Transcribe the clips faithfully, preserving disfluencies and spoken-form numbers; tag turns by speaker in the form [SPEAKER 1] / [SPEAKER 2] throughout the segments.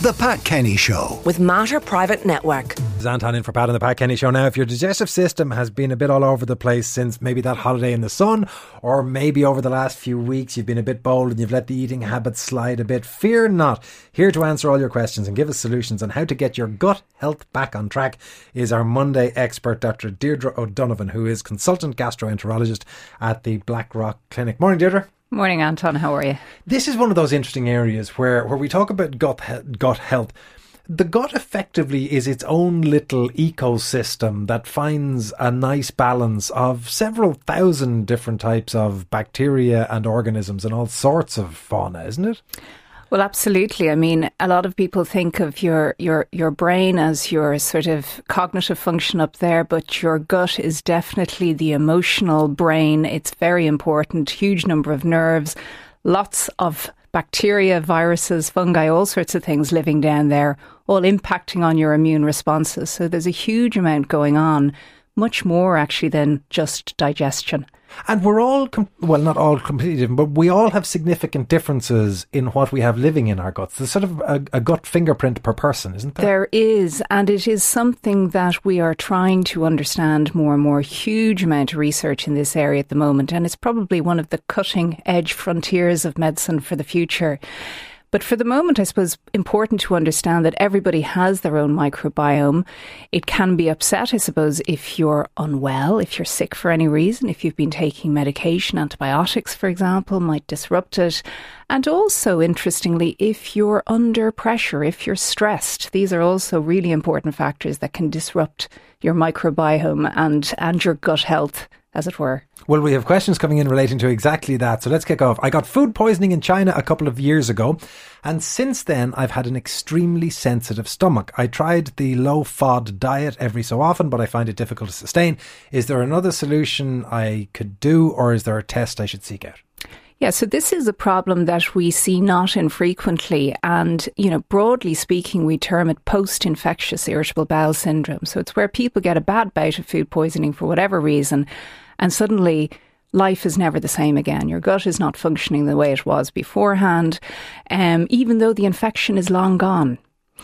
[SPEAKER 1] The Pat Kenny Show
[SPEAKER 2] with Mater Private Network.
[SPEAKER 3] It's Anton in for Pat on the Pat Kenny Show. Now, if your digestive system has been a bit all over the place since maybe that holiday in the sun, or maybe over the last few weeks you've been a bit bold and you've let the eating habits slide a bit, fear not. Here to answer all your questions and give us solutions on how to get your gut health back on track is our Monday expert, Doctor Deirdre O'Donovan, who is consultant gastroenterologist at the Blackrock Clinic. Morning, Deirdre.
[SPEAKER 4] Morning, Anton. How are you?
[SPEAKER 3] This is one of those interesting areas where, where we talk about gut he- gut health. The gut effectively is its own little ecosystem that finds a nice balance of several thousand different types of bacteria and organisms and all sorts of fauna, isn't it?
[SPEAKER 4] Well, absolutely. I mean, a lot of people think of your, your, your brain as your sort of cognitive function up there, but your gut is definitely the emotional brain. It's very important. Huge number of nerves, lots of bacteria, viruses, fungi, all sorts of things living down there, all impacting on your immune responses. So there's a huge amount going on, much more actually than just digestion.
[SPEAKER 3] And we're all, com- well, not all completely different, but we all have significant differences in what we have living in our guts. There's sort of a, a gut fingerprint per person, isn't there?
[SPEAKER 4] There is, and it is something that we are trying to understand more and more. Huge amount of research in this area at the moment, and it's probably one of the cutting edge frontiers of medicine for the future. But for the moment, I suppose, important to understand that everybody has their own microbiome. It can be upset, I suppose, if you're unwell, if you're sick for any reason, if you've been taking medication, antibiotics, for example, might disrupt it. And also, interestingly, if you're under pressure, if you're stressed, these are also really important factors that can disrupt your microbiome and, and your gut health, as it were.
[SPEAKER 3] Well, we have questions coming in relating to exactly that. So let's kick off. I got food poisoning in China a couple of years ago, and since then I've had an extremely sensitive stomach. I tried the low F O D diet every so often, but I find it difficult to sustain. Is there another solution I could do, or is there a test I should seek out?
[SPEAKER 4] Yeah, so this is a problem that we see not infrequently, and, you know, broadly speaking, we term it post-infectious irritable bowel syndrome. So it's where people get a bad bout of food poisoning for whatever reason, and suddenly life is never the same again. Your gut is not functioning the way it was beforehand, um, even though the infection is long gone.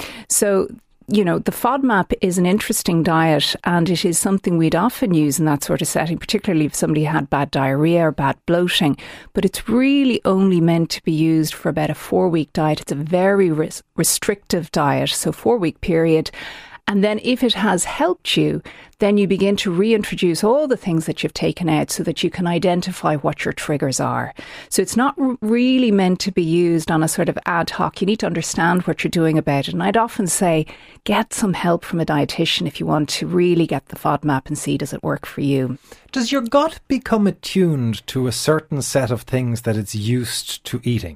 [SPEAKER 4] So, you know, the FODMAP is an interesting diet, and it is something we'd often use in that sort of setting, particularly if somebody had bad diarrhea or bad bloating. But it's really only meant to be used for about a four-week diet. It's a very res- restrictive diet, so four-week period. And then if it has helped you, then you begin to reintroduce all the things that you've taken out so that you can identify what your triggers are. So it's not r- really meant to be used on a sort of ad hoc. You need to understand what you're doing about it. And I'd often say, get some help from a dietitian if you want to really get the FODMAP and see does it work for you.
[SPEAKER 3] Does your gut become attuned to a certain set of things that it's used to eating?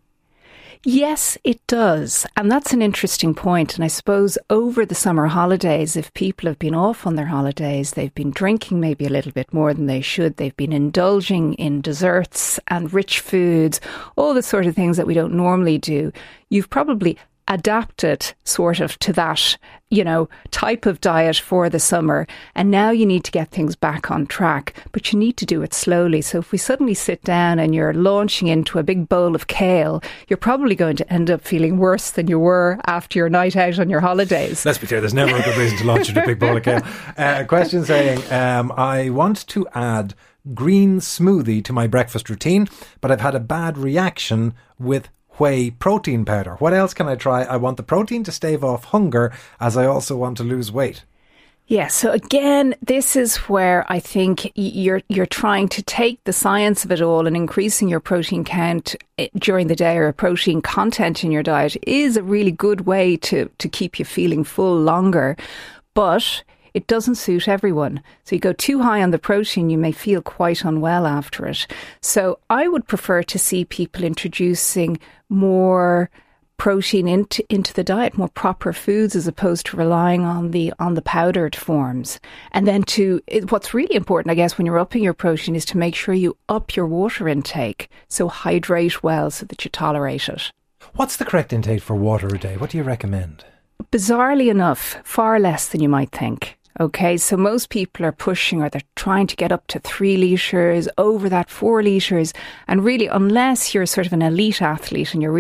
[SPEAKER 4] Yes, it does. And that's an interesting point. And I suppose over the summer holidays, if people have been off on their holidays, they've been drinking maybe a little bit more than they should. They've been indulging in desserts and rich foods, all the sort of things that we don't normally do. You've probably adapted sort of to that, you know, type of diet for the summer. And now you need to get things back on track, but you need to do it slowly. So if we suddenly sit down and you're launching into a big bowl of kale, you're probably going to end up feeling worse than you were after your night out on your holidays.
[SPEAKER 3] Let's be clear, there's never a good reason to launch into a big bowl of kale. Uh, a question saying, um, I want to add green smoothie to my breakfast routine, but I've had a bad reaction with whey protein powder. What else can I try? I want the protein to stave off hunger, as I also want to lose weight.
[SPEAKER 4] Yeah, so again, this is where I think you're you're trying to take the science of it all, and increasing your protein count during the day, or a protein content in your diet, is a really good way to, to keep you feeling full longer. But it doesn't suit everyone. So you go too high on the protein, you may feel quite unwell after it. So I would prefer to see people introducing more protein into into the diet, more proper foods, as opposed to relying on the on the powdered forms. And then to it, what's really important, I guess, when you're upping your protein, is to make sure you up your water intake. So hydrate well so that you tolerate it.
[SPEAKER 3] What's the correct intake for water a day? What do you recommend?
[SPEAKER 4] Bizarrely enough, far less than you might think. Okay, so most people are pushing, or they're trying to get up to three litres, over that four litres. And really, unless you're sort of an elite athlete and you're really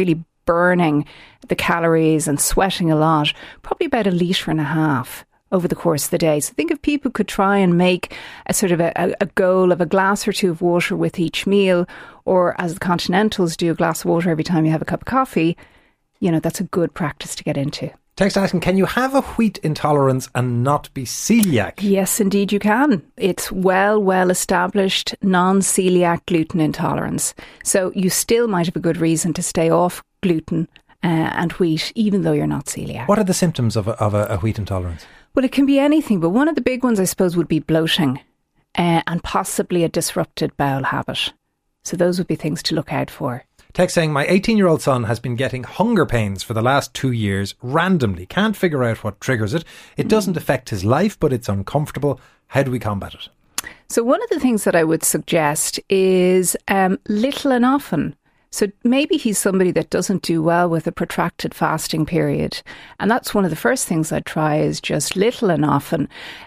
[SPEAKER 4] burning the calories and sweating a lot, probably about a litre and a half over the course of the day. So think if people could try and make a sort of a, a goal of a glass or two of water with each meal, or as the Continentals do, a glass of water every time you have a cup of coffee, you know, that's a good practice to get into.
[SPEAKER 3] Text asking, can you have a wheat intolerance and not be celiac?
[SPEAKER 4] Yes, indeed you can. It's well, well established non-celiac gluten intolerance. So you still might have a good reason to stay off gluten uh, and wheat, even though you're not celiac.
[SPEAKER 3] What are the symptoms of a, of a, a wheat intolerance?
[SPEAKER 4] Well, it can be anything, but one of the big ones, I suppose, would be bloating uh, and possibly a disrupted bowel habit. So those would be things to look out for.
[SPEAKER 3] Text saying, my eighteen-year-old son has been getting hunger pains for the last two years randomly. Can't figure out what triggers it. It doesn't affect his life, but it's uncomfortable. How do we combat it?
[SPEAKER 4] So one of the things that I would suggest is um, little and often. So maybe he's somebody that doesn't do well with a protracted fasting period. And that's one of the first things I'd try is just little and often.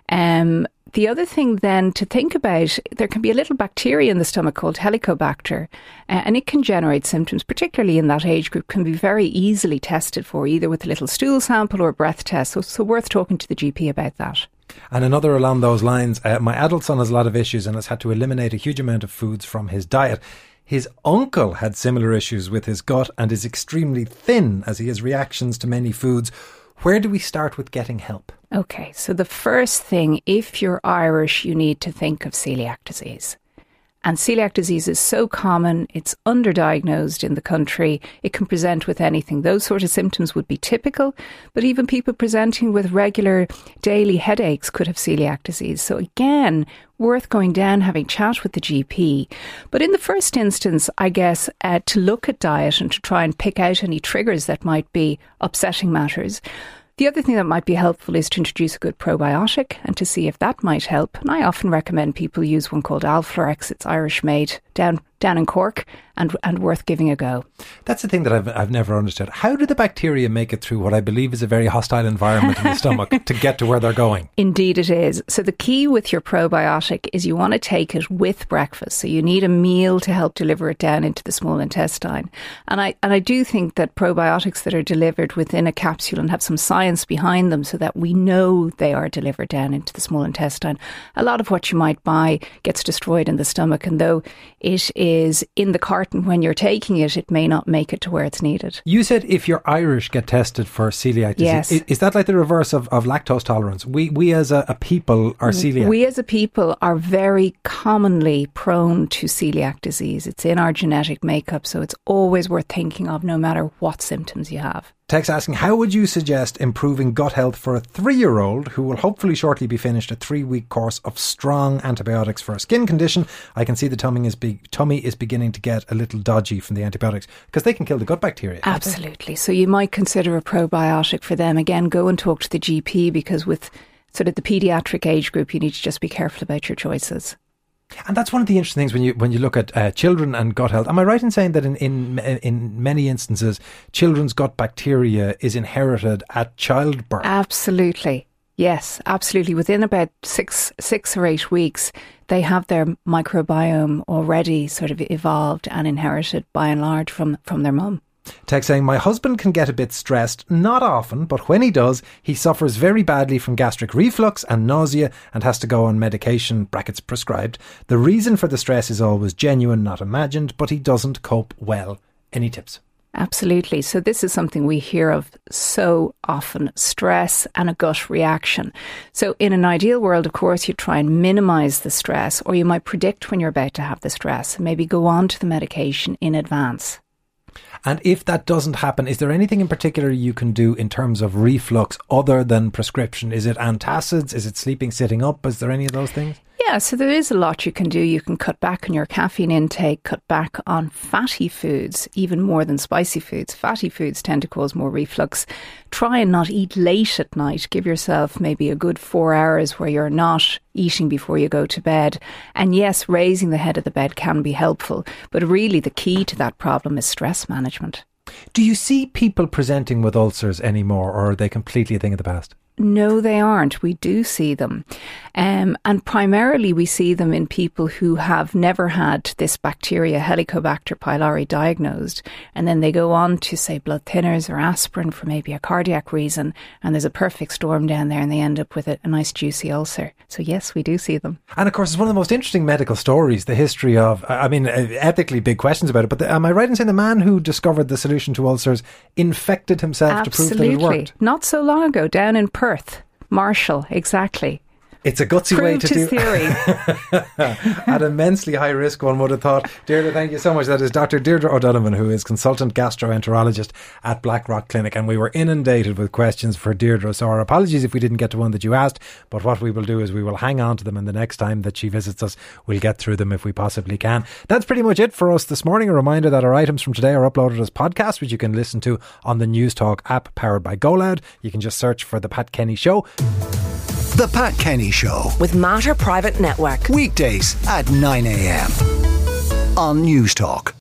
[SPEAKER 4] Um, the other thing then to think about, there can be a little bacteria in the stomach called Helicobacter, uh, and it can generate symptoms, particularly in that age group, can be very easily tested for, either with a little stool sample or a breath test. So, so worth talking to the G P about that.
[SPEAKER 3] And another along those lines, uh, my adult son has a lot of issues and has had to eliminate a huge amount of foods from his diet. His uncle had similar issues with his gut and is extremely thin as he has reactions to many foods. Where do we start with getting help?
[SPEAKER 4] Okay, so the first thing, if you're Irish, you need to think of celiac disease. And celiac disease is so common, it's underdiagnosed in the country. It can present with anything. Those sort of symptoms would be typical, but even people presenting with regular daily headaches could have celiac disease. So again, worth going down, having chat with the G P. But in the first instance, I guess, uh, to look at diet and to try and pick out any triggers that might be upsetting matters. The other thing that might be helpful is to introduce a good probiotic and to see if that might help. And I often recommend people use one called Alflorex. It's Irish made down down in Cork and and worth giving a go.
[SPEAKER 3] That's the thing that I've I've never understood. How do the bacteria make it through what I believe is a very hostile environment in the stomach to get to where they're going?
[SPEAKER 4] Indeed it is. So the key with your probiotic is you want to take it with breakfast. So you need a meal to help deliver it down into the small intestine. And I and I do think that probiotics that are delivered within a capsule and have some science behind them so that we know they are delivered down into the small intestine. A lot of what you might buy gets destroyed in the stomach, and though it is in the carton when you're taking it, it may not make it to where it's needed.
[SPEAKER 3] You said if you're Irish, get tested for celiac disease.
[SPEAKER 4] Yes.
[SPEAKER 3] Is, is that like the reverse of, of lactose tolerance? We we as a, a people are celiac.
[SPEAKER 4] We as a people are very commonly prone to celiac disease. It's in our genetic makeup, so it's always worth thinking of no matter what symptoms you have.
[SPEAKER 3] Text asking, how would you suggest improving gut health for a three-year-old who will hopefully shortly be finished a three-week course of strong antibiotics for a skin condition? I can see the tummy is, be- tummy is beginning to get a little dodgy from the antibiotics because they can kill the gut bacteria.
[SPEAKER 4] Absolutely. So you might consider a probiotic for them. Again, go and talk to the G P, because with sort of the paediatric age group, you need to just be careful about your choices.
[SPEAKER 3] And that's one of the interesting things when you when you look at uh, children and gut health. Am I right in saying that in, in in many instances, children's gut bacteria is inherited at childbirth?
[SPEAKER 4] Absolutely. Yes, absolutely. Within about six six or eight weeks, they have their microbiome already sort of evolved and inherited by and large from, from their mum.
[SPEAKER 3] Text saying, my husband can get a bit stressed, not often, but when he does, he suffers very badly from gastric reflux and nausea and has to go on medication, brackets prescribed. The reason for the stress is always genuine, not imagined, but he doesn't cope well. Any tips?
[SPEAKER 4] Absolutely. So this is something we hear of so often, stress and a gut reaction. So in an ideal world, of course, you try and minimise the stress, or you might predict when you're about to have the stress and maybe go on to the medication in advance.
[SPEAKER 3] And if that doesn't happen, is there anything in particular you can do in terms of reflux other than prescription? Is it antacids? Is it sleeping sitting up? Is there any of those things?
[SPEAKER 4] Yeah, so there is a lot you can do. You can cut back on your caffeine intake, cut back on fatty foods, even more than spicy foods. Fatty foods tend to cause more reflux. Try and not eat late at night. Give yourself maybe a good four hours where you're not eating before you go to bed. And yes, raising the head of the bed can be helpful, but really the key to that problem is stress management.
[SPEAKER 3] Do you see people presenting with ulcers anymore, or are they completely a thing of the past?
[SPEAKER 4] No, they aren't. We do see them. Um, and primarily we see them in people who have never had this bacteria, Helicobacter pylori, diagnosed. And then they go on to, say, blood thinners or aspirin for maybe a cardiac reason. And there's a perfect storm down there and they end up with a, a nice juicy ulcer. So yes, we do see them.
[SPEAKER 3] And of course, it's one of the most interesting medical stories, the history of, I mean, ethically big questions about it. But the, am I right in saying the man who discovered the solution to ulcers infected himself
[SPEAKER 4] Absolutely.
[SPEAKER 3] to prove that it worked?
[SPEAKER 4] Not so long ago, down in Perth. Marshall, exactly.
[SPEAKER 3] It's a gutsy
[SPEAKER 4] Proved
[SPEAKER 3] way to
[SPEAKER 4] his
[SPEAKER 3] do
[SPEAKER 4] theory.
[SPEAKER 3] At immensely high risk, one would have thought. Deirdre, thank you so much. That is Doctor Deirdre O'Donovan, who is consultant gastroenterologist at Blackrock Clinic. And we were inundated with questions for Deirdre. So our apologies if we didn't get to one that you asked. But what we will do is we will hang on to them, and the next time that she visits us, we'll get through them if we possibly can. That's pretty much it for us this morning. A reminder that our items from today are uploaded as podcasts, which you can listen to on the News Talk app powered by GoLoud. You can just search for The Pat Kenny Show.
[SPEAKER 1] The Pat Kenny Show
[SPEAKER 2] with Mater Private Network.
[SPEAKER 1] Weekdays at nine a.m. on News Talk.